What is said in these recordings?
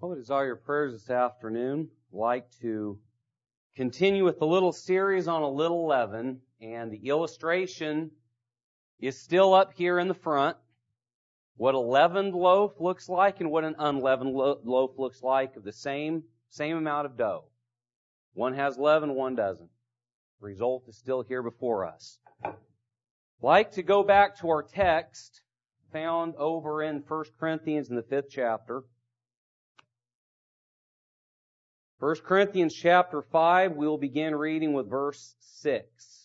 I would desire your prayers this afternoon. I'd like to continue with the little series on a little leaven, and the illustration is still up here in the front. What a leavened loaf looks like and what an unleavened loaf looks like of the same amount of dough. One has leaven, one doesn't. The result is still here before us. I'd like to go back to our text found over in 1 Corinthians in the 5th chapter. 1 Corinthians chapter 5, we'll begin reading with verse 6.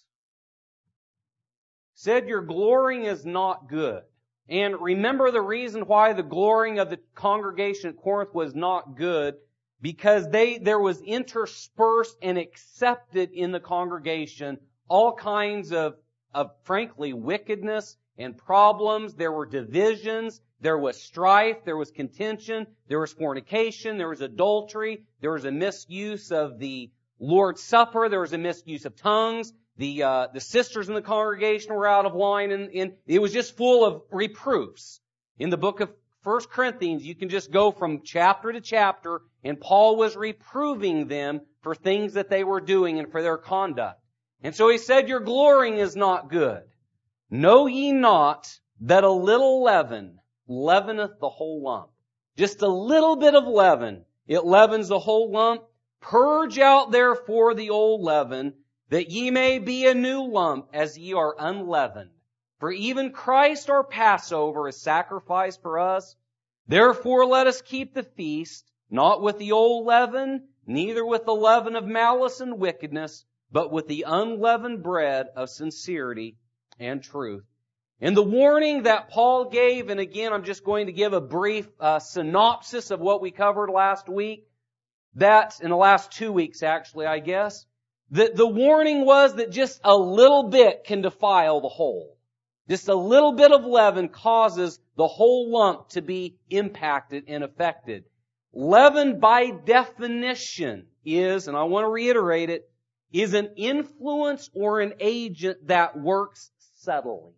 Said, your glorying is not good. And remember the reason why the glorying of the congregation at Corinth was not good, because there was interspersed and accepted in the congregation all kinds of frankly wickedness and problems. There were divisions, there was strife, there was contention, there was fornication, there was adultery, there was a misuse of the Lord's Supper, there was a misuse of tongues. The sisters in the congregation were out of line, and it was just full of reproofs. In the book of 1 Corinthians, you can just go from chapter to chapter, and Paul was reproving them for things that they were doing and for their conduct. And so he said, your glorying is not good. Know ye not that a little leaven leaveneth the whole lump? Just a little bit of leaven, it leavens the whole lump. Purge out therefore the old leaven, that ye may be a new lump, as ye are unleavened. For even Christ our Passover is sacrificed for us. Therefore let us keep the feast, not with the old leaven, neither with the leaven of malice and wickedness, but with the unleavened bread of sincerity and truth. And the warning that Paul gave, and again I'm just going to give a brief synopsis of what we covered last week, that in the last 2 weeks actually, I guess, the warning was that just a little bit can defile the whole. Just a little bit of leaven causes the whole lump to be impacted and affected. Leaven by definition is, and I want to reiterate it, is an influence or an agent that works subtly.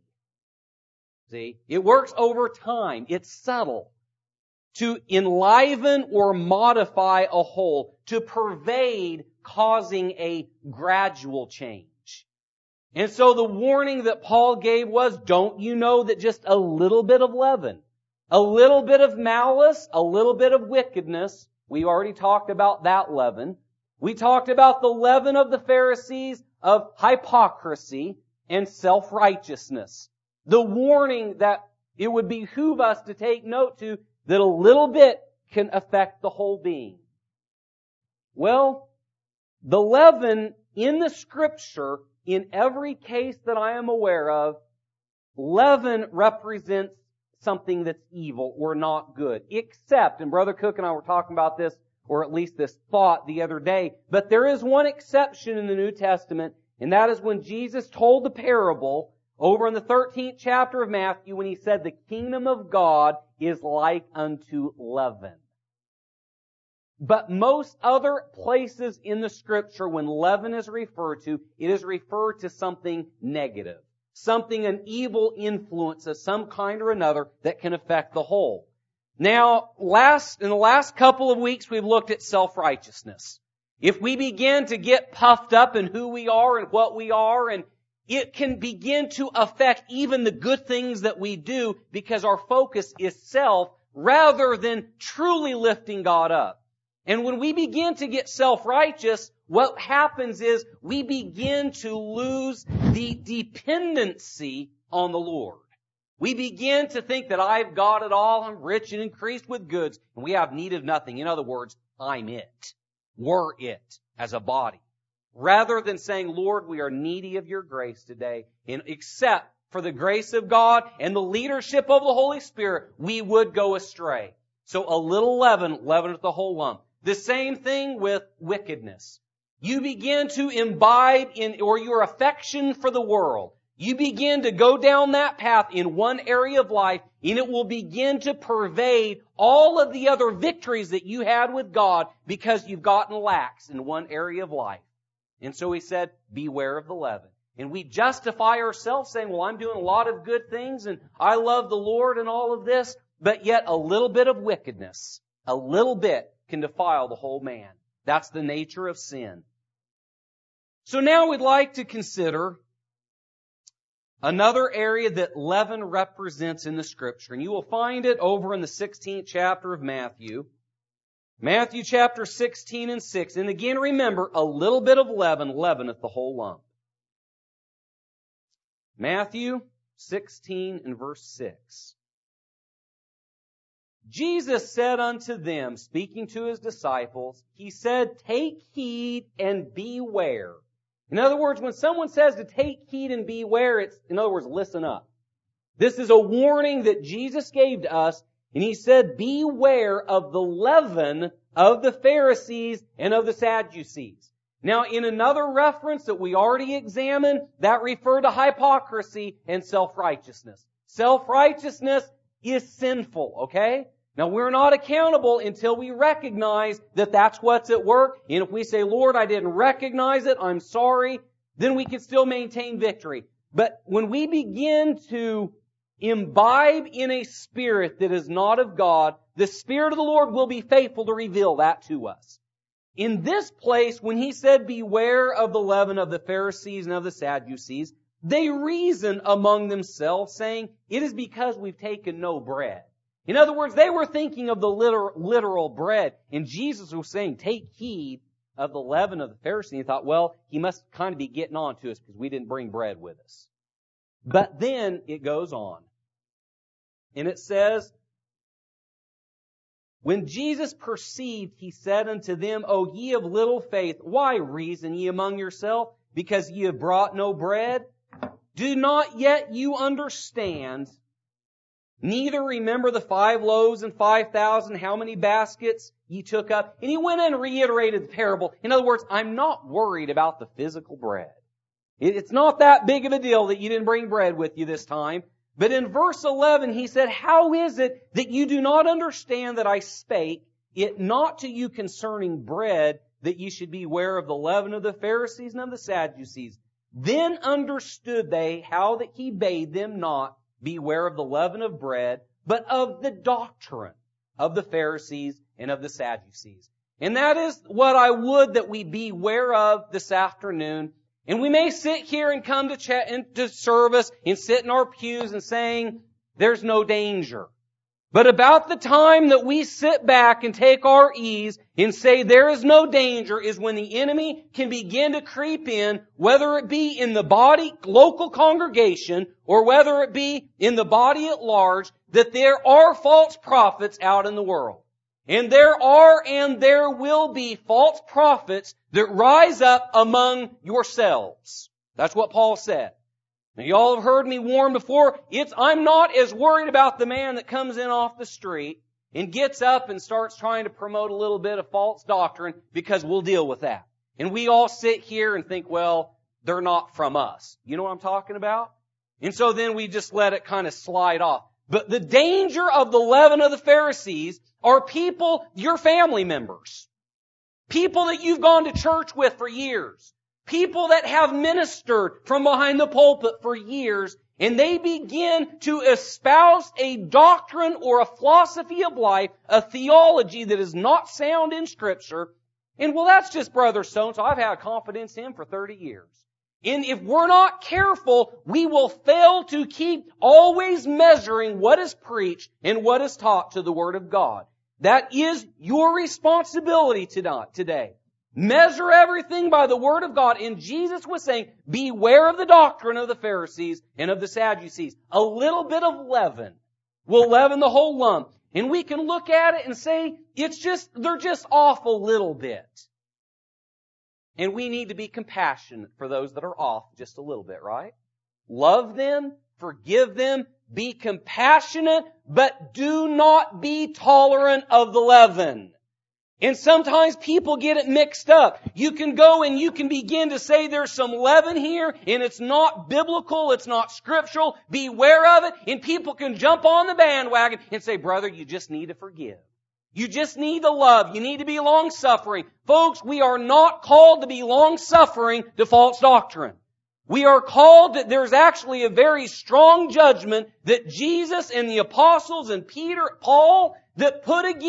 See? It works over time. It's subtle. To enliven or modify a whole. To pervade, causing a gradual change. And so the warning that Paul gave was, don't you know that just a little bit of leaven, a little bit of malice, a little bit of wickedness, we already talked about that leaven. We talked about the leaven of the Pharisees of hypocrisy and self-righteousness. The warning that it would behoove us to take note to, that a little bit can affect the whole being. Well, the leaven in the Scripture, in every case that I am aware of, leaven represents something that's evil or not good. Except, and Brother Cook and I were talking about this, or at least this thought the other day, but there is one exception in the New Testament, and that is when Jesus told the parable over in the 13th chapter of Matthew when he said the kingdom of God is like unto leaven. But most other places in the Scripture when leaven is referred to, it is referred to something negative. Something, an evil influence of some kind or another that can affect the whole. Now, in the last couple of weeks we've looked at self-righteousness. If we begin to get puffed up in who we are and what we are, and it can begin to affect even the good things that we do because our focus is self rather than truly lifting God up. And when we begin to get self-righteous, what happens is we begin to lose the dependency on the Lord. We begin to think that I've got it all, I'm rich and increased with goods, and we have need of nothing. In other words, I'm it. We're it as a body. Rather than saying, Lord, we are needy of your grace today, and except for the grace of God and the leadership of the Holy Spirit, we would go astray. So a little leaven leaveneth the whole lump. The same thing with wickedness. You begin to imbibe or your affection for the world. You begin to go down that path in one area of life, and it will begin to pervade all of the other victories that you had with God because you've gotten lax in one area of life. And so he said, beware of the leaven. And we justify ourselves saying, well, I'm doing a lot of good things and I love the Lord and all of this, but yet a little bit of wickedness, A little bit can defile the whole man. That's the nature of sin. So now we'd like to consider another area that leaven represents in the Scripture. And you will find it over in the 16th chapter of Matthew. Matthew chapter 16 and 6. And again, remember, a little bit of leaven leaveneth the whole lump. Matthew 16 and verse 6. Jesus said unto them, speaking to His disciples, He said, take heed and beware. In other words, when someone says to take heed and beware, it's, in other words, listen up. This is a warning that Jesus gave to us, and He said, beware of the leaven of the Pharisees and of the Sadducees. Now, in another reference that we already examined, that referred to hypocrisy and self-righteousness. Self-righteousness is sinful, okay? Now, we're not accountable until we recognize that that's what's at work. And if we say, Lord, I didn't recognize it, I'm sorry, then we can still maintain victory. But when we begin to imbibe in a spirit that is not of God, the Spirit of the Lord will be faithful to reveal that to us. In this place, when He said, beware of the leaven of the Pharisees and of the Sadducees, they reason among themselves, saying, it is because we've taken no bread. In other words, they were thinking of the literal bread. And Jesus was saying, take heed of the leaven of the Pharisees. And He thought, well, He must kind of be getting on to us because we didn't bring bread with us. But then it goes on. And it says, when Jesus perceived, He said unto them, O ye of little faith, why reason ye among yourselves? Because ye have brought no bread? Do not yet you understand? Neither remember the 5 loaves and 5,000, how many baskets ye took up. And He went and reiterated the parable. In other words, I'm not worried about the physical bread. It's not that big of a deal that you didn't bring bread with you this time. But in verse 11, He said, how is it that you do not understand that I spake it not to you concerning bread, that ye should beware of the leaven of the Pharisees and of the Sadducees? Then understood they how that He bade them not beware of the leaven of bread, but of the doctrine of the Pharisees and of the Sadducees. And that is what I would that we beware of this afternoon. And we may sit here and come to service and sit in our pews and saying, there's no danger. But about the time that we sit back and take our ease and say there is no danger is when the enemy can begin to creep in, whether it be in the body, local congregation, or whether it be in the body at large, that there are false prophets out in the world. And there are and there will be false prophets that rise up among yourselves. That's what Paul said. Now, you all have heard me warn before. I'm not as worried about the man that comes in off the street and gets up and starts trying to promote a little bit of false doctrine, because we'll deal with that. And we all sit here and think, well, they're not from us. You know what I'm talking about? And so then we just let it kind of slide off. But the danger of the leaven of the Pharisees are people, your family members. People that you've gone to church with for years. People that have ministered from behind the pulpit for years, and they begin to espouse a doctrine or a philosophy of life, a theology that is not sound in Scripture. And well, that's just Brother so-and-so. I've had confidence in him for 30 years. And if we're not careful, we will fail to keep always measuring what is preached and what is taught to the Word of God. That is your responsibility today. Measure everything by the Word of God. And Jesus was saying, beware of the doctrine of the Pharisees and of the Sadducees. A little bit of leaven will leaven the whole lump. And we can look at it and say, they're just off a little bit. And we need to be compassionate for those that are off just a little bit, right? Love them, forgive them, be compassionate, but do not be tolerant of the leaven. And sometimes people get it mixed up. You can go and you can begin to say there's some leaven here and it's not biblical, it's not scriptural. Beware of it. And people can jump on the bandwagon and say, brother, you just need to forgive. You just need to love. You need to be long-suffering. Folks, we are not called to be long-suffering to false doctrine. We are called that there's actually a very strong judgment that Jesus and the apostles and Peter, Paul, that put against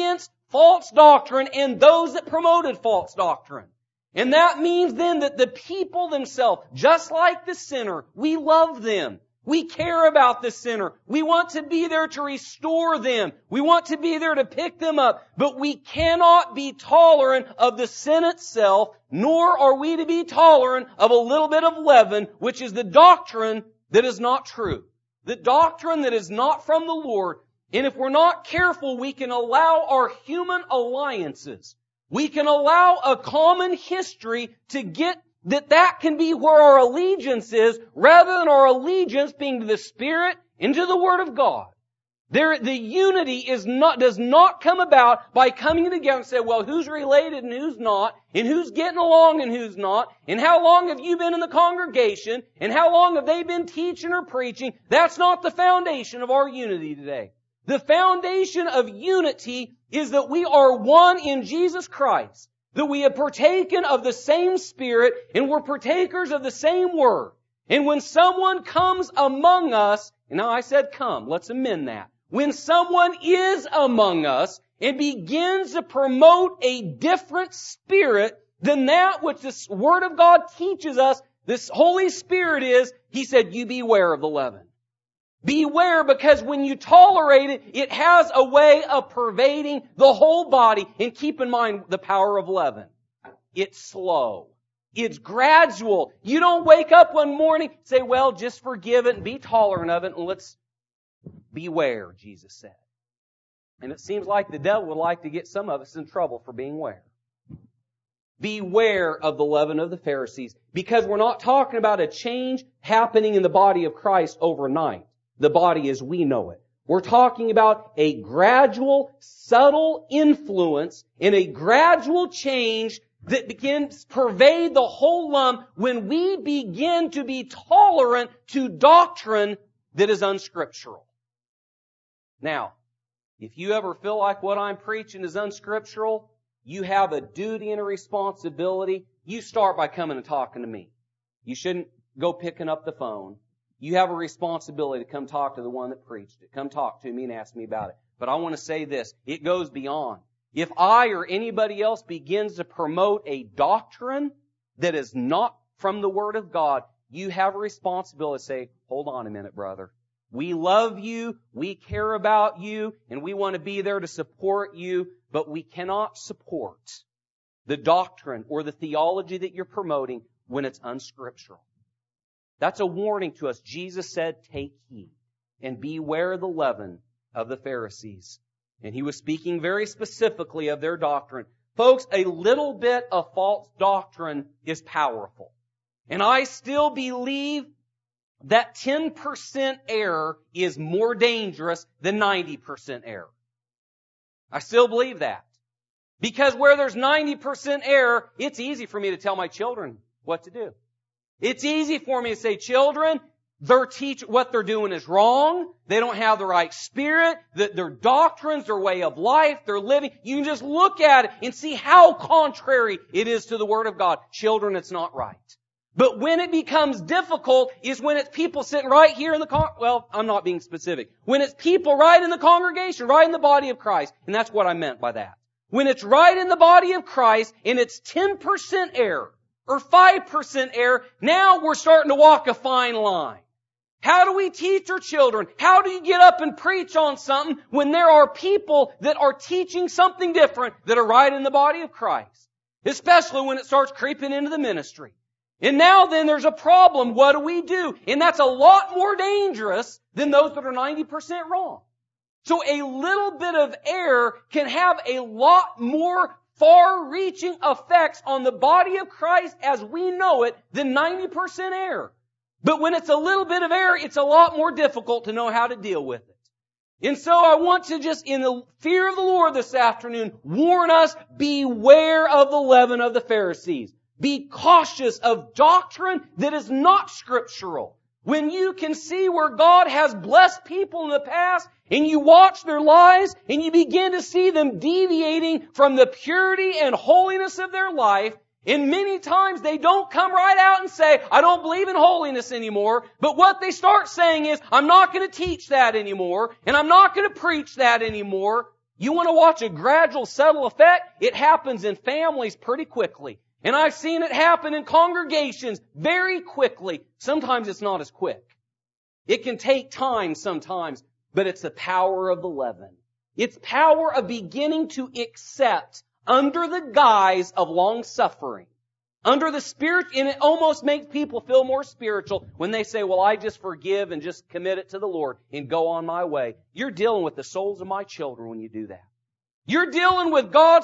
false doctrine and those that promoted false doctrine. And that means then that the people themselves, just like the sinner, we love them. We care about the sinner. We want to be there to restore them. We want to be there to pick them up. But we cannot be tolerant of the sin itself, nor are we to be tolerant of a little bit of leaven, which is the doctrine that is not true. The doctrine that is not from the Lord. And if we're not careful, we can allow our human alliances, we can allow a common history to get that can be where our allegiance is, rather than our allegiance being to the Spirit and to the Word of God. The unity does not come about by coming together and say, well, who's related and who's not, and who's getting along and who's not, and how long have you been in the congregation, and how long have they been teaching or preaching. That's not the foundation of our unity today. The foundation of unity is that we are one in Jesus Christ. That we have partaken of the same Spirit and we're partakers of the same Word. And when someone comes among us, and now I said come, let's amend that. When someone is among us and begins to promote a different spirit than that which the Word of God teaches us, this Holy Spirit is, He said, you beware of the leaven. Beware, because when you tolerate it, it has a way of pervading the whole body. And keep in mind the power of leaven. It's slow. It's gradual. You don't wake up one morning, say, well, just forgive it and be tolerant of it, and let's beware, Jesus said. And it seems like the devil would like to get some of us in trouble for being aware. Beware of the leaven of the Pharisees, because we're not talking about a change happening in the body of Christ overnight. The body as we know it. We're talking about a gradual, subtle influence and a gradual change that begins to pervade the whole lump when we begin to be tolerant to doctrine that is unscriptural. Now, if you ever feel like what I'm preaching is unscriptural, you have a duty and a responsibility. You start by coming and talking to me. You shouldn't go picking up the phone. You have a responsibility to come talk to the one that preached it. Come talk to me and ask me about it. But I want to say this. It goes beyond. If I or anybody else begins to promote a doctrine that is not from the Word of God, you have a responsibility to say, hold on a minute, brother. We love you, we care about you, and we want to be there to support you, but we cannot support the doctrine or the theology that you're promoting when it's unscriptural. That's a warning to us. Jesus said, take heed and beware the leaven of the Pharisees. And He was speaking very specifically of their doctrine. Folks, a little bit of false doctrine is powerful. And I still believe that 10% error is more dangerous than 90% error. I still believe that. Because where there's 90% error, it's easy for me to tell my children what to do. It's easy for me to say, children, what they're doing is wrong. They don't have the right spirit. Their doctrines, their way of life, their living. You can just look at it and see how contrary it is to the Word of God. Children, it's not right. But when it becomes difficult is when it's people sitting right here in I'm not being specific. When it's people right in the congregation, right in the body of Christ. And that's what I meant by that. When it's right in the body of Christ and it's 10% error, or 5% error, now we're starting to walk a fine line. How do we teach our children? How do you get up and preach on something when there are people that are teaching something different that are right in the body of Christ? Especially when it starts creeping into the ministry. And now then there's a problem. What do? And that's a lot more dangerous than those that are 90% wrong. So a little bit of error can have a lot more far-reaching effects on the body of Christ as we know it than 90% error. But when it's a little bit of error, it's a lot more difficult to know how to deal with it. And so I want to just, in the fear of the Lord this afternoon, warn us, beware of the leaven of the Pharisees. Be cautious of doctrine that is not scriptural. When you can see where God has blessed people in the past, and you watch their lives, and you begin to see them deviating from the purity and holiness of their life, and many times they don't come right out and say, I don't believe in holiness anymore, but what they start saying is, I'm not going to teach that anymore, and I'm not going to preach that anymore. You want to watch a gradual, subtle effect? It happens in families pretty quickly. And I've seen it happen in congregations very quickly. Sometimes it's not as quick. It can take time sometimes, but it's the power of the leaven. It's power of beginning to accept under the guise of long suffering. Under the Spirit, and it almost makes people feel more spiritual when they say, well, I just forgive and just commit it to the Lord and go on my way. You're dealing with the souls of my children when you do that. You're dealing with God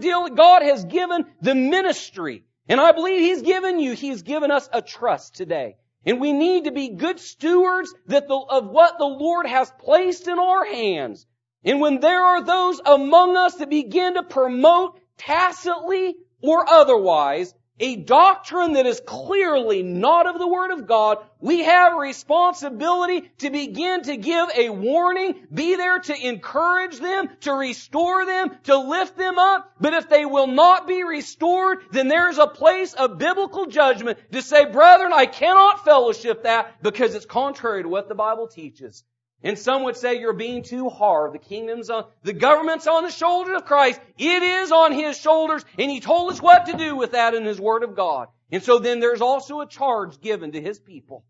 has given the ministry. And I believe He's given us a trust today. And we need to be good stewards of what the Lord has placed in our hands. And when there are those among us that begin to promote tacitly or otherwise a doctrine that is clearly not of the Word of God, we have a responsibility to begin to give a warning, be there to encourage them, to restore them, to lift them up. But if they will not be restored, then there's a place of biblical judgment to say, brethren, I cannot fellowship that because it's contrary to what the Bible teaches. And some would say you're being too hard. The government's on the shoulders of Christ. It is on His shoulders, and He told us what to do with that in His Word of God. And so then there's also a charge given to His people.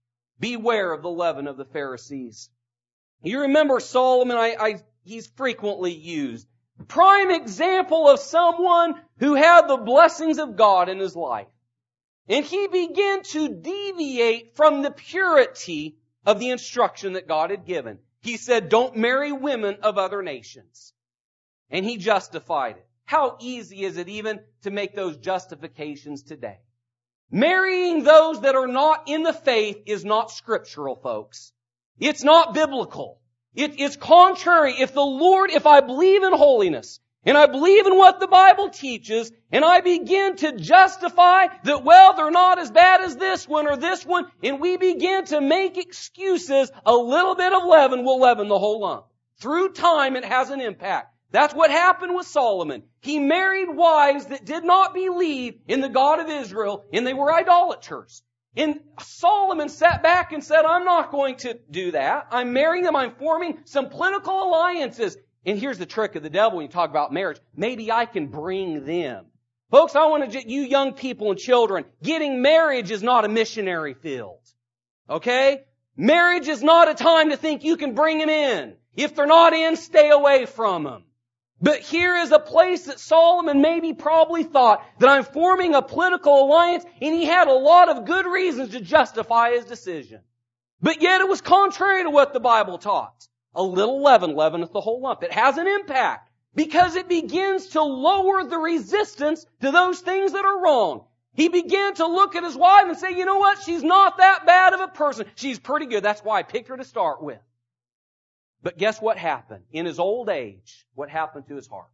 Beware of the leaven of the Pharisees. You remember Solomon, he's frequently used. Prime example of someone who had the blessings of God in his life. And he began to deviate from the purity of the instruction that God had given. He said, don't marry women of other nations. And he justified it. How easy is it even to make those justifications today? Marrying those that are not in the faith is not scriptural, folks. It's not biblical. It's contrary. If I believe in holiness, and I believe in what the Bible teaches, and I begin to justify that, well, they're not as bad as this one or this one, and we begin to make excuses, a little bit of leaven will leaven the whole lump. Through time, it has an impact. That's what happened with Solomon. He married wives that did not believe in the God of Israel, and they were idolaters. And Solomon sat back and said, I'm not going to do that. I'm marrying them. I'm forming some political alliances. And here's the trick of the devil when you talk about marriage. Maybe I can bring them. Folks, I want to, you young people and children, getting marriage is not a missionary field. Okay? Marriage is not a time to think you can bring them in. If they're not in, stay away from them. But here is a place that Solomon maybe probably thought that I'm forming a political alliance, and he had a lot of good reasons to justify his decision. But yet it was contrary to what the Bible taught. A little leaven leaveneth the whole lump. It has an impact because it begins to lower the resistance to those things that are wrong. He began to look at his wife and say, you know what? She's not that bad of a person. She's pretty good. That's why I picked her to start with. But guess what happened? In his old age, what happened to his heart?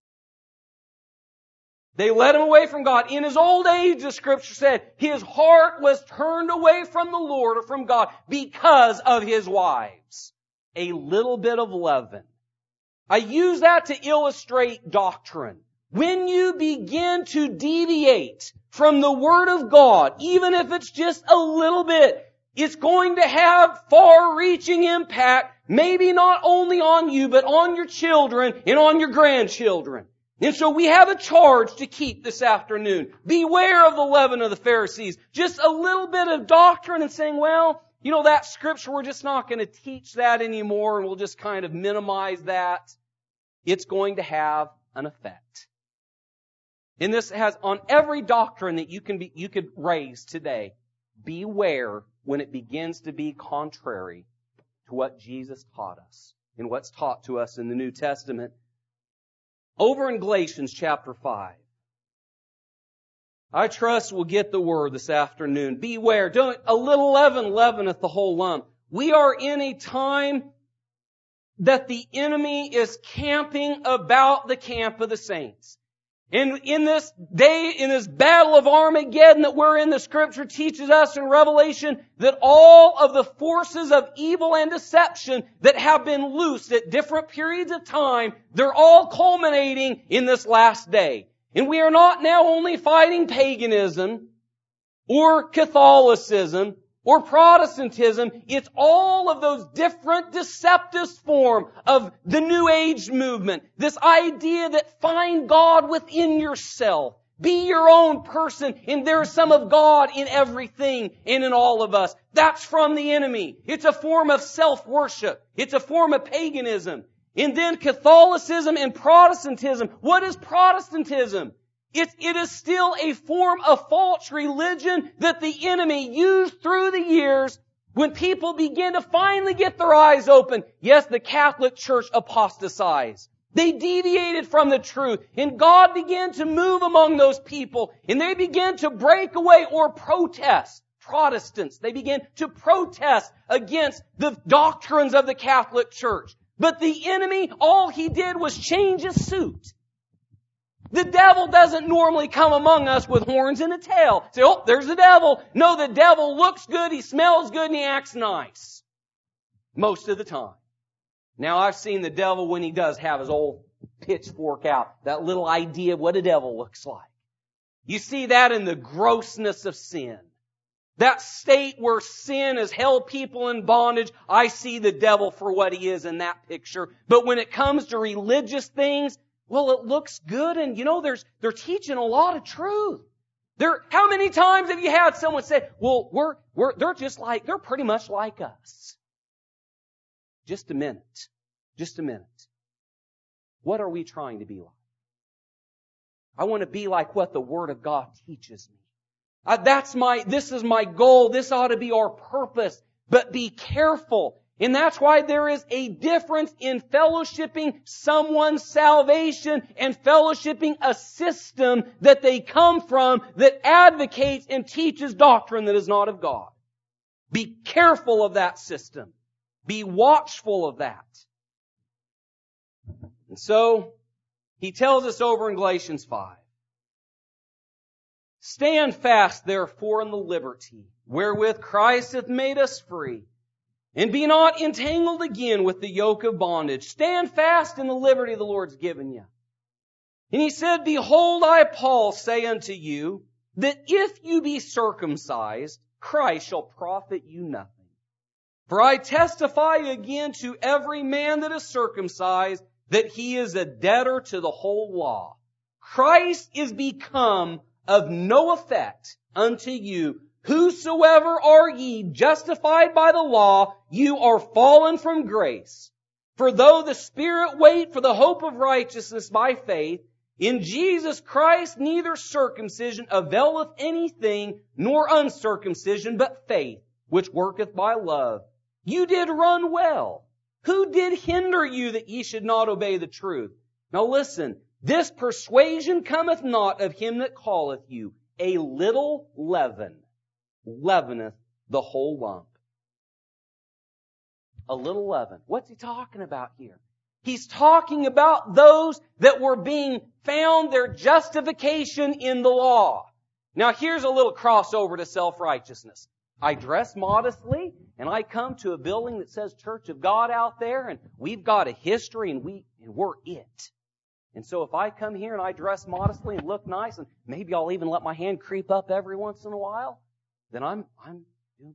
They led him away from God. In his old age, the Scripture said, his heart was turned away from the Lord or from God because of his wives. A little bit of leaven. I use that to illustrate doctrine. When you begin to deviate from the Word of God, even if it's just a little bit, it's going to have far-reaching impact, maybe not only on you, but on your children and on your grandchildren. And so we have a charge to keep this afternoon. Beware of the leaven of the Pharisees. Just a little bit of doctrine and saying, well, you know, that scripture, we're just not going to teach that anymore, and we'll just kind of minimize that. It's going to have an effect. And this has, on every doctrine that you could raise today, beware when it begins to be contrary to what Jesus taught us and what's taught to us in the New Testament. Over in Galatians chapter 5. I trust we'll get the word this afternoon. Beware. A little leaven leaveneth the whole lump. We are in a time that the enemy is camping about the camp of the saints. And in this day, in this battle of Armageddon that we're in, the Scripture teaches us in Revelation that all of the forces of evil and deception that have been loosed at different periods of time, they're all culminating in this last day. And we are not now only fighting paganism or Catholicism or Protestantism. It's all of those different deceptive forms of the New Age movement. This idea that find God within yourself. Be your own person, and there's some of God in everything and in all of us. That's from the enemy. It's a form of self-worship. It's a form of paganism. And then Catholicism and Protestantism. What is Protestantism? It is still a form of false religion that the enemy used through the years when people begin to finally get their eyes open. Yes, the Catholic Church apostatized. They deviated from the truth, and God began to move among those people, and they began to break away or protest. Protestants, they began to protest against the doctrines of the Catholic Church. But the enemy, all he did was change his suit. The devil doesn't normally come among us with horns and a tail. Say, oh, there's the devil. No, the devil looks good, he smells good, and he acts nice. Most of the time. Now, I've seen the devil when he does have his old pitchfork out. That little idea of what a devil looks like. You see that in the grossness of sin. That state where sin has held people in bondage, I see the devil for what he is in that picture. But when it comes to religious things, well, it looks good, and they're teaching a lot of truth. How many times have you had someone say, well, they're pretty much like us? Just a minute. What are we trying to be like? I want to be like what the Word of God teaches me. This is my goal. This ought to be our purpose. But be careful. And that's why there is a difference in fellowshipping someone's salvation and fellowshipping a system that they come from that advocates and teaches doctrine that is not of God. Be careful of that system. Be watchful of that. And so, he tells us over in Galatians 5. Stand fast, therefore, in the liberty wherewith Christ hath made us free, and be not entangled again with the yoke of bondage. Stand fast in the liberty the Lord's given you. And he said, behold, I, Paul, say unto you, that if you be circumcised, Christ shall profit you nothing. For I testify again to every man that is circumcised, that he is a debtor to the whole law. Christ is become of no effect unto you. Whosoever are ye justified by the law, you are fallen from grace. For though the Spirit wait for the hope of righteousness by faith, in Jesus Christ neither circumcision availeth anything, nor uncircumcision, but faith, which worketh by love. You did run well. Who did hinder you that ye should not obey the truth? Now listen, this persuasion cometh not of him that calleth you. A little leaven leaveneth the whole lump. A little leaven. What's he talking about here? He's talking about those that were being found their justification in the law. Now here's a little crossover to self-righteousness. I dress modestly, and I come to a building that says Church of God out there, and we've got a history, and we're it. And so if I come here and I dress modestly and look nice, and maybe I'll even let my hand creep up every once in a while, then I'm doing pretty good.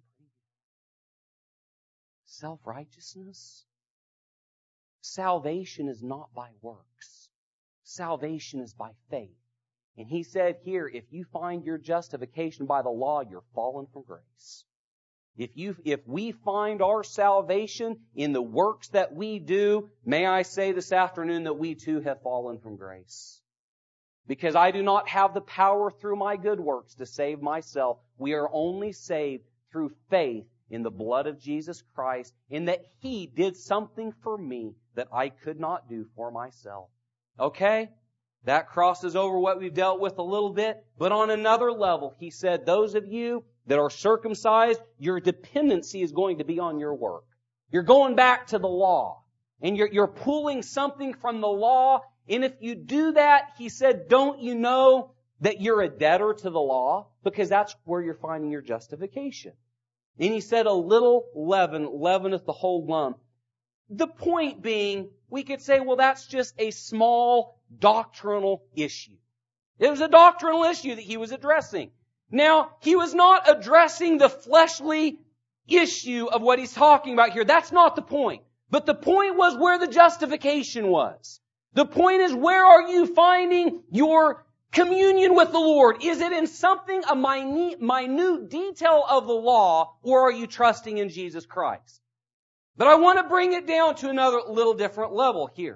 Self-righteousness. Salvation is not by works. Salvation is by faith. And he said here, if you find your justification by the law, you're fallen from grace. If we find our salvation in the works that we do, may I say this afternoon that we too have fallen from grace. Because I do not have the power through my good works to save myself. We are only saved through faith in the blood of Jesus Christ, in that He did something for me that I could not do for myself. Okay? That crosses over what we've dealt with a little bit. But on another level, he said, those of you that are circumcised, your dependency is going to be on your work. You're going back to the law. And you're pulling something from the law. And if you do that, he said, don't you know that you're a debtor to the law? Because that's where you're finding your justification. And he said, a little leaven leaveneth the whole lump. The point being, we could say, well, that's just a small doctrinal issue. It was a doctrinal issue that he was addressing. Now, he was not addressing the fleshly issue of what he's talking about here. That's not the point. But the point was where the justification was. The point is, where are you finding your communion with the Lord? Is it in something, a minute detail of the law, or are you trusting in Jesus Christ? But I want to bring it down to another little different level here.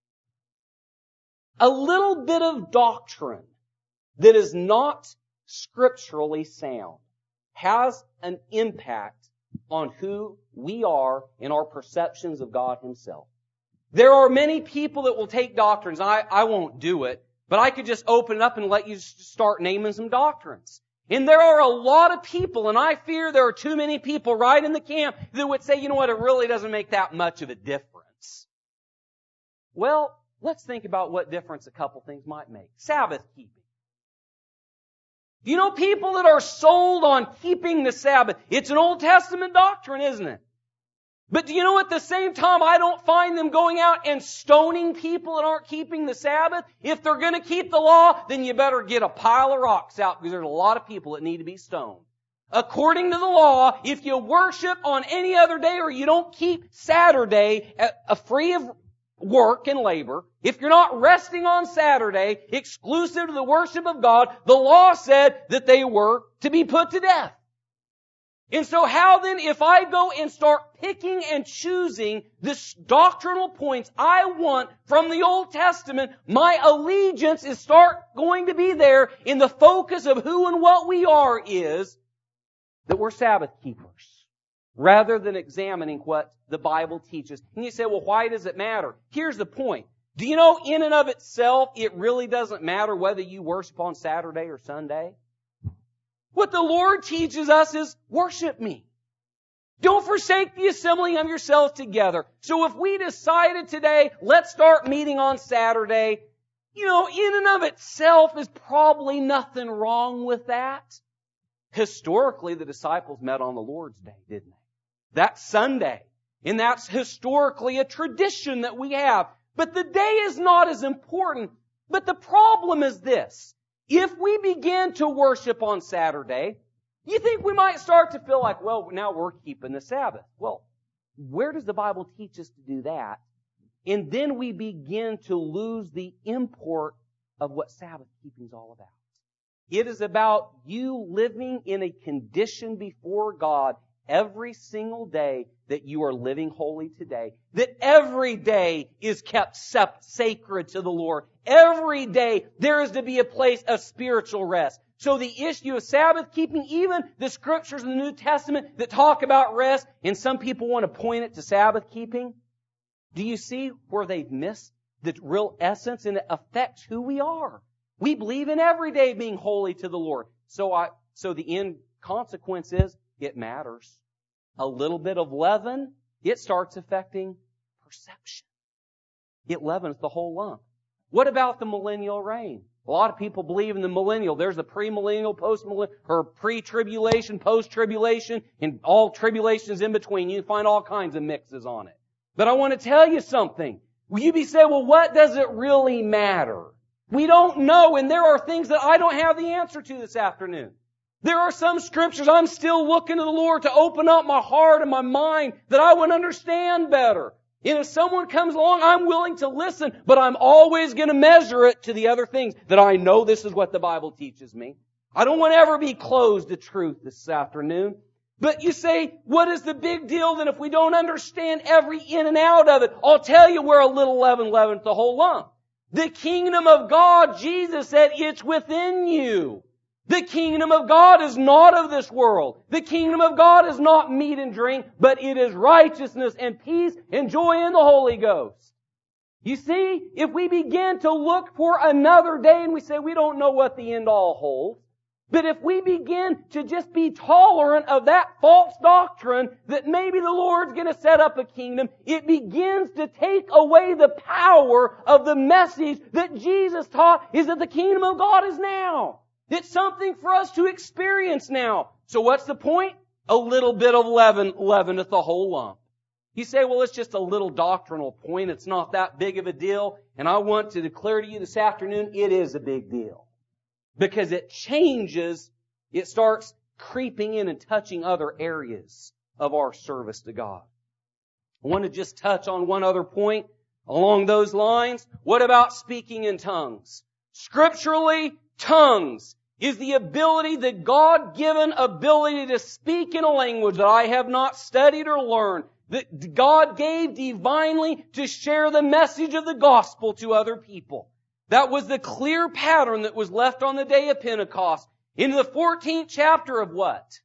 A little bit of doctrine that is not scripturally sound has an impact on who we are in our perceptions of God Himself. There are many people that will take doctrines. I won't do it, but I could just open it up and let you start naming some doctrines. And there are a lot of people, and I fear there are too many people right in the camp that would say, you know what, it really doesn't make that much of a difference. Well, let's think about what difference a couple things might make. Sabbath keeping. You know, people that are sold on keeping the Sabbath, it's an Old Testament doctrine, isn't it? But do you know at the same time, I don't find them going out and stoning people that aren't keeping the Sabbath. If they're going to keep the law, then you better get a pile of rocks out because there's a lot of people that need to be stoned. According to the law, if you worship on any other day or you don't keep Saturday free of work and labor, if you're not resting on Saturday exclusive to the worship of God, the law said that they were to be put to death. And so how then, if I go and start picking and choosing the doctrinal points I want from the Old Testament, my allegiance is start going to be there in the focus of who and what we are is that we're Sabbath keepers, rather than examining what the Bible teaches. And you say, well, why does it matter? Here's the point. Do you know, in and of itself, it really doesn't matter whether you worship on Saturday or Sunday? What the Lord teaches us is, worship me. Don't forsake the assembling of yourselves together. So if we decided today, let's start meeting on Saturday, you know, in and of itself is probably nothing wrong with that. Historically, the disciples met on the Lord's Day, didn't they? That's Sunday. And that's historically a tradition that we have. But the day is not as important. But the problem is this. If we begin to worship on Saturday, you think we might start to feel like, well, now we're keeping the Sabbath. Well, where does the Bible teach us to do that? And then we begin to lose the import of what Sabbath keeping is all about. It is about you living in a condition before God every single day that you are living holy today. That every day is kept sacred to the Lord. Every day there is to be a place of spiritual rest. So the issue of Sabbath keeping, even the scriptures in the New Testament that talk about rest, and some people want to point it to Sabbath keeping. Do you see where they've missed the real essence, and it affects who we are? We believe in every day being holy to the Lord. So the end consequence is, it matters. A little bit of leaven, it starts affecting perception. It leavens the whole lump. What about the millennial reign? A lot of people believe in the millennial. There's the pre-millennial, post-millennial, or pre-tribulation, post-tribulation, and all tribulations in between. You find all kinds of mixes on it. But I want to tell you something. Will you be saying, well, what does it really matter? We don't know, and there are things that I don't have the answer to this afternoon. There are some scriptures I'm still looking to the Lord to open up my heart and my mind that I would understand better. And if someone comes along, I'm willing to listen, but I'm always going to measure it to the other things that I know this is what the Bible teaches me. I don't want to ever be closed to truth this afternoon. But you say, what is the big deal then if we don't understand every in and out of it? I'll tell you where a little leaven leavens the whole lump. The kingdom of God, Jesus said, it's within you. The kingdom of God is not of this world. The kingdom of God is not meat and drink, but it is righteousness and peace and joy in the Holy Ghost. You see, if we begin to look for another day and we say we don't know what the end all holds, but if we begin to just be tolerant of that false doctrine that maybe the Lord's going to set up a kingdom, it begins to take away the power of the message that Jesus taught is that the kingdom of God is now. It's something for us to experience now. So what's the point? A little bit of leaven leaveneth the whole lump. You say, well, it's just a little doctrinal point. It's not that big of a deal. And I want to declare to you this afternoon, it is a big deal. Because it changes It starts creeping in and touching other areas of our service to God. I want to just touch on one other point along those lines. What about speaking in tongues? Scripturally, tongues is the ability, the God-given ability to speak in a language that I have not studied or learned, that God gave divinely to share the message of the gospel to other people. That was the clear pattern that was left on the day of Pentecost. In the 14th chapter of what?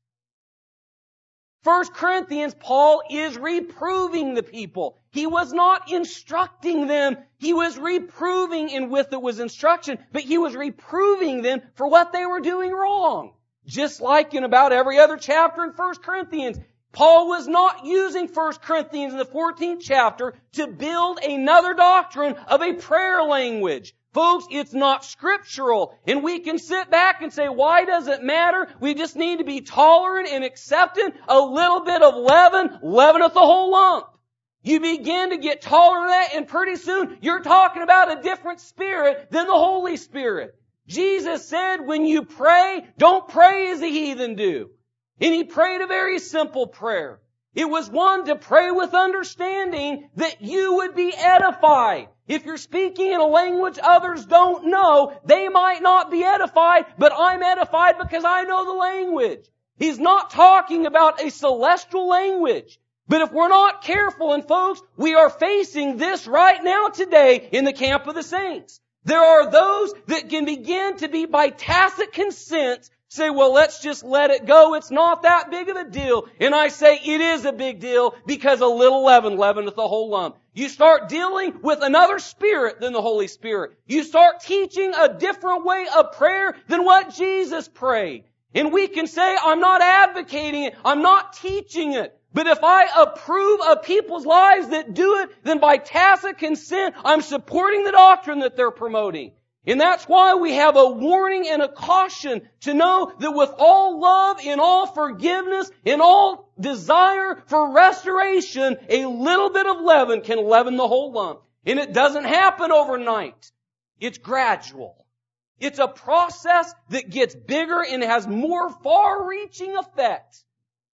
1 Corinthians, Paul is reproving the people. He was not instructing them. He was reproving, and with it was instruction, but he was reproving them for what they were doing wrong. Just like in about every other chapter in 1 Corinthians. Paul was not using 1 Corinthians in the 14th chapter to build another doctrine of a prayer language. Folks, it's not scriptural. And we can sit back and say, why does it matter? We just need to be tolerant and accepting. A little bit of leaven leaveneth the whole lump. You begin to get tolerant of that, and pretty soon you're talking about a different spirit than the Holy Spirit. Jesus said, when you pray, don't pray as the heathen do. And He prayed a very simple prayer. It was one to pray with understanding that you would be edified. If you're speaking in a language others don't know, they might not be edified, but I'm edified because I know the language. He's not talking about a celestial language. But if we're not careful, and folks, we are facing this right now today in the camp of the saints. There are those that can begin to be by tacit consent say, well, let's just let it go. It's not that big of a deal. And I say it is a big deal because a little leaven leaveneth the whole lump. You start dealing with another spirit than the Holy Spirit. You start teaching a different way of prayer than what Jesus prayed. And we can say, I'm not advocating it. I'm not teaching it. But if I approve of people's lives that do it, then by tacit consent, I'm supporting the doctrine that they're promoting. And that's why we have a warning and a caution to know that with all love, in all forgiveness, in all desire for restoration, a little bit of leaven can leaven the whole lump. And it doesn't happen overnight. It's gradual. It's a process that gets bigger and has more far-reaching effect.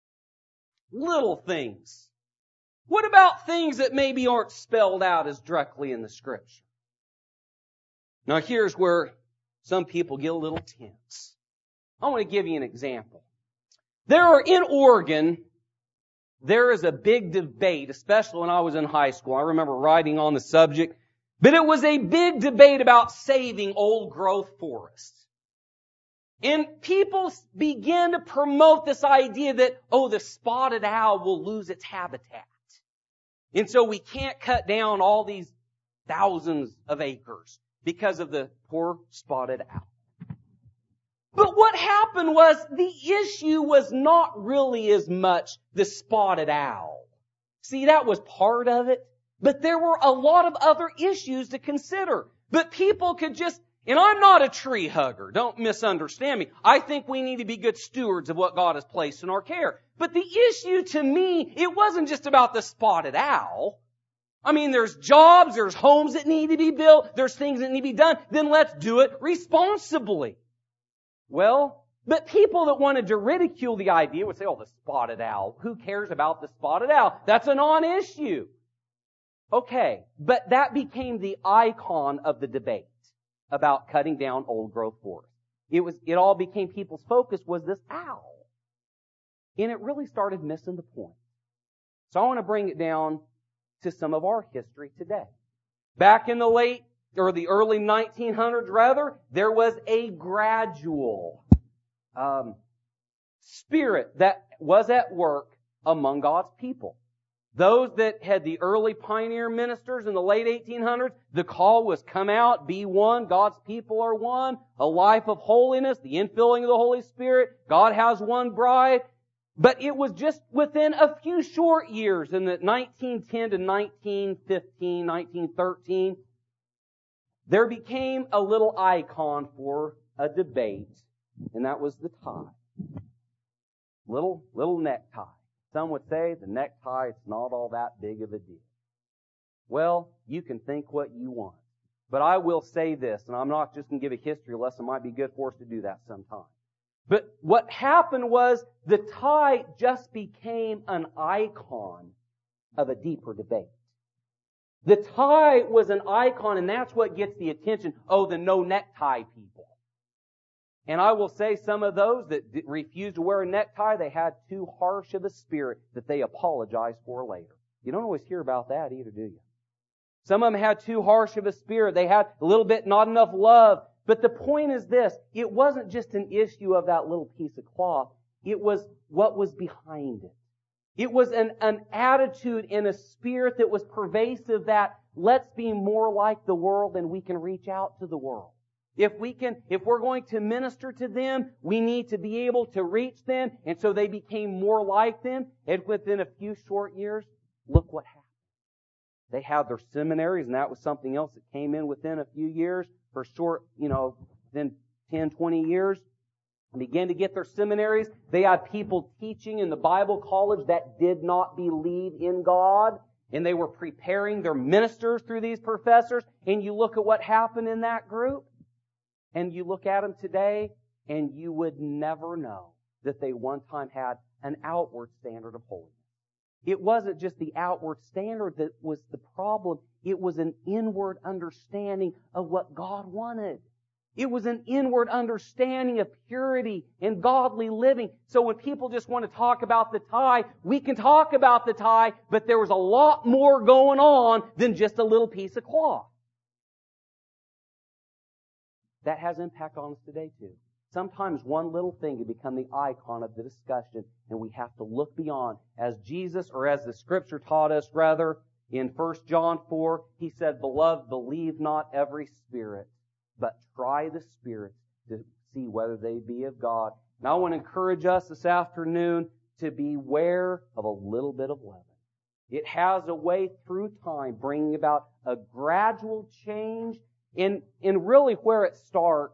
Little things. What about things that maybe aren't spelled out as directly in the Scripture? Now here's where some people get a little tense. I want to give you an example. In Oregon, there is a big debate, especially when I was in high school. I remember writing on the subject. But it was a big debate about saving old growth forests. And people began to promote this idea that, the spotted owl will lose its habitat. And so we can't cut down all these thousands of acres because of the poor spotted owl. But what happened was the issue was not really as much the spotted owl. See, that was part of it. But there were a lot of other issues to consider. But people could just, and I'm not a tree hugger, don't misunderstand me. I think we need to be good stewards of what God has placed in our care. But the issue to me, it wasn't just about the spotted owl. I mean, there's jobs, there's homes that need to be built, there's things that need to be done. Then let's do it responsibly. Well, but people that wanted to ridicule the idea would say, the spotted owl. Who cares about the spotted owl? That's a non-issue. Okay, but that became the icon of the debate about cutting down old growth forests. It all became people's focus was this owl. And it really started missing the point. So I want to bring it down to some of our history today. Back in the early 1900s there was a gradual spirit that was at work among God's people. Those that had the early pioneer ministers in the late 1800s, the call was come out, be one, God's people are one, a life of holiness, the infilling of the Holy Spirit, God has one bride. But it was just within a few short years, in the 1910 to 1915, 1913, there became a little icon for a debate, and that was the tie. Little necktie. Some would say the necktie is not all that big of a deal. Well, you can think what you want. But I will say this, and I'm not just going to give a history lesson. It might be good for us to do that sometime. But what happened was the tie just became an icon of a deeper debate. The tie was an icon, and that's what gets the attention. Oh, the no necktie people. And I will say some of those that refused to wear a necktie, they had too harsh of a spirit that they apologized for later. You don't always hear about that either, do you? Some of them had too harsh of a spirit. They had a little bit, not enough love. But the point is this, it wasn't just an issue of that little piece of cloth. It was what was behind it. It was an attitude and a spirit that was pervasive that let's be more like the world and we can reach out to the world. If we're going to minister to them, we need to be able to reach them. And so they became more like them. And within a few short years, look what happened. They had their seminaries, and that was something else that came in within a few years. For short, within 10, 20 years, began to get their seminaries. They had people teaching in the Bible college that did not believe in God, and they were preparing their ministers through these professors. And you look at what happened in that group, and you look at them today, and you would never know that they one time had an outward standard of holiness. It wasn't just the outward standard that was the problem. It was an inward understanding of what God wanted. It was an inward understanding of purity and godly living. So when people just want to talk about the tie, we can talk about the tie, but there was a lot more going on than just a little piece of cloth. That has impact on us today too. Sometimes one little thing can become the icon of the discussion, and we have to look beyond. As Jesus, or as the Scripture taught us rather, in 1 John 4, He said, "Beloved, believe not every spirit, but try the spirits to see whether they be of God." And I want to encourage us this afternoon to beware of a little bit of leaven. It has a way through time bringing about a gradual change in really where it starts.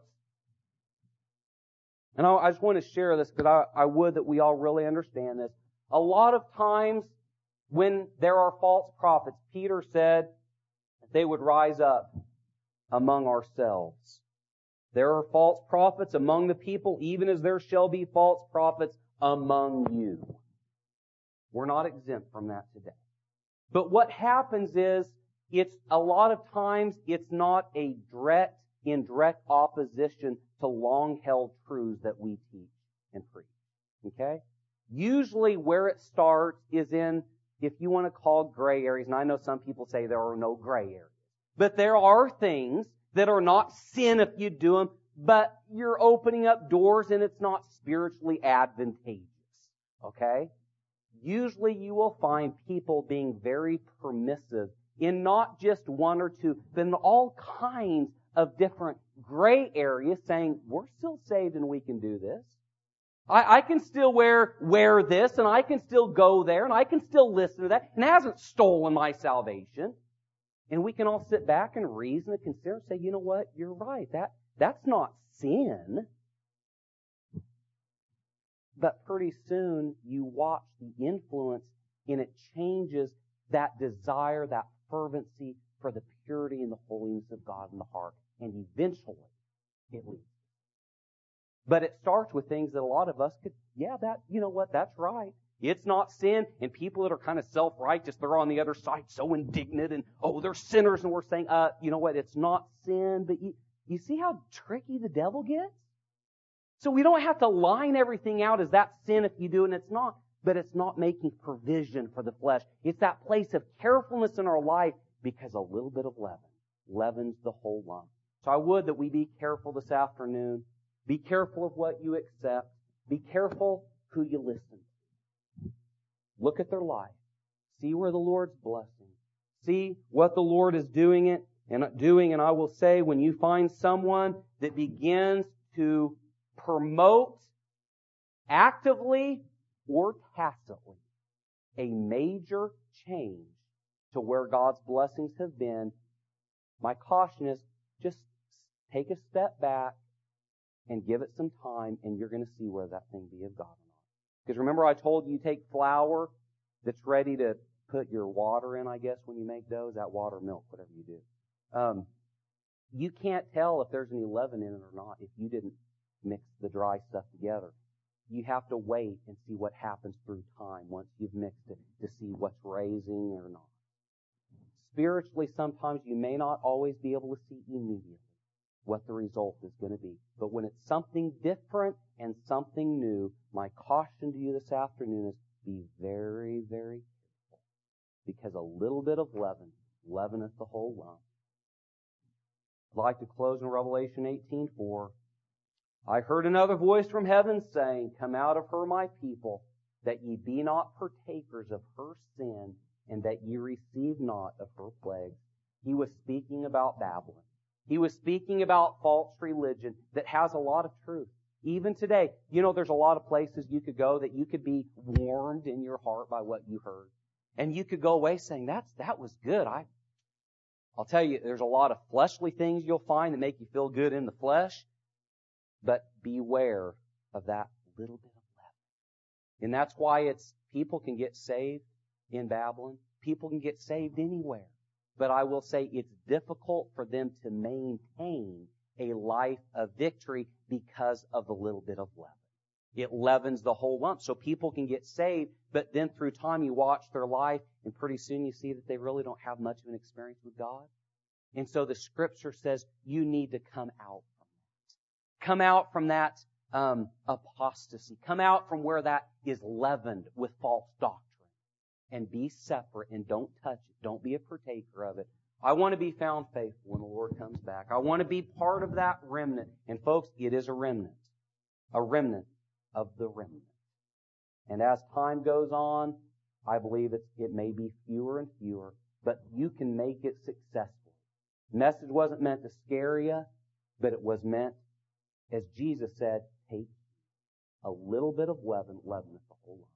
And I just want to share this because I would that we all really understand this. A lot of times when there are false prophets, Peter said that they would rise up among ourselves. There are false prophets among the people, even as there shall be false prophets among you. We're not exempt from that today. But what happens is, it's a lot of times it's not in direct opposition to long-held truths that we teach and preach. Okay? Usually where it starts is in, if you want to call gray areas, and I know some people say there are no gray areas, but there are things that are not sin if you do them, but you're opening up doors and it's not spiritually advantageous. Okay? Usually you will find people being very permissive in not just one or two, but in all kinds of different gray areas, saying, we're still saved and we can do this. I can still wear this, and I can still go there, and I can still listen to that, and it hasn't stolen my salvation. And we can all sit back and reason and consider and say, you know what, you're right, that's not sin. But pretty soon you watch the influence, and it changes that desire, that fervency for the purity and the holiness of God in the heart. And eventually it leads. But it starts with things that a lot of us could, you know what, that's right. It's not sin. And people that are kind of self-righteous, they're on the other side so indignant and, they're sinners. And we're saying, you know what, it's not sin. But you see how tricky the devil gets? So we don't have to line everything out as that sin if you do and it's not. But it's not making provision for the flesh. It's that place of carefulness in our life, because a little bit of leaven leavens the whole lump. So I would that we be careful this afternoon. Be careful of what you accept. Be careful who you listen to. Look at their life. See where the Lord's blessing. See what the Lord is doing. And I will say, when you find someone that begins to promote actively or tacitly a major change to where God's blessings have been, my caution is just take a step back and give it some time, and you're going to see whether that thing be of God or not. Because remember I told you take flour that's ready to put your water in, I guess, when you make dough, that water, milk, whatever you do. You can't tell if there's any leaven in it or not if you didn't mix the dry stuff together. You have to wait and see what happens through time once you've mixed it to see what's raising or not. Spiritually, sometimes you may not always be able to see immediately what the result is going to be. But when it's something different and something new, my caution to you this afternoon is be very, very careful. Because a little bit of leaven leaveneth the whole lump. I'd like to close in Revelation 18:4. I heard another voice from heaven saying, Come out of her, my people, that ye be not partakers of her sin, and that ye receive not of her plagues. He was speaking about Babylon. He was speaking about false religion that has a lot of truth. Even today, there's a lot of places you could go that you could be warmed in your heart by what you heard. And you could go away saying, that was good. I'll tell you, there's a lot of fleshly things you'll find that make you feel good in the flesh. But beware of that little bit of leaven. And that's why people can get saved in Babylon. People can get saved anywhere. But I will say it's difficult for them to maintain a life of victory because of the little bit of leaven. It leavens the whole lump. So people can get saved, but then through time you watch their life, and pretty soon you see that they really don't have much of an experience with God. And so the Scripture says you need to come out from that. Come out from that apostasy. Come out from where that is leavened with false doctrine. And be separate and don't touch it. Don't be a partaker of it. I want to be found faithful when the Lord comes back. I want to be part of that remnant. And folks, it is a remnant of the remnant. And as time goes on, I believe it may be fewer and fewer, but you can make it successful. The message wasn't meant to scare you, but it was meant, as Jesus said, take a little bit of leaven, leaveneth the whole lump.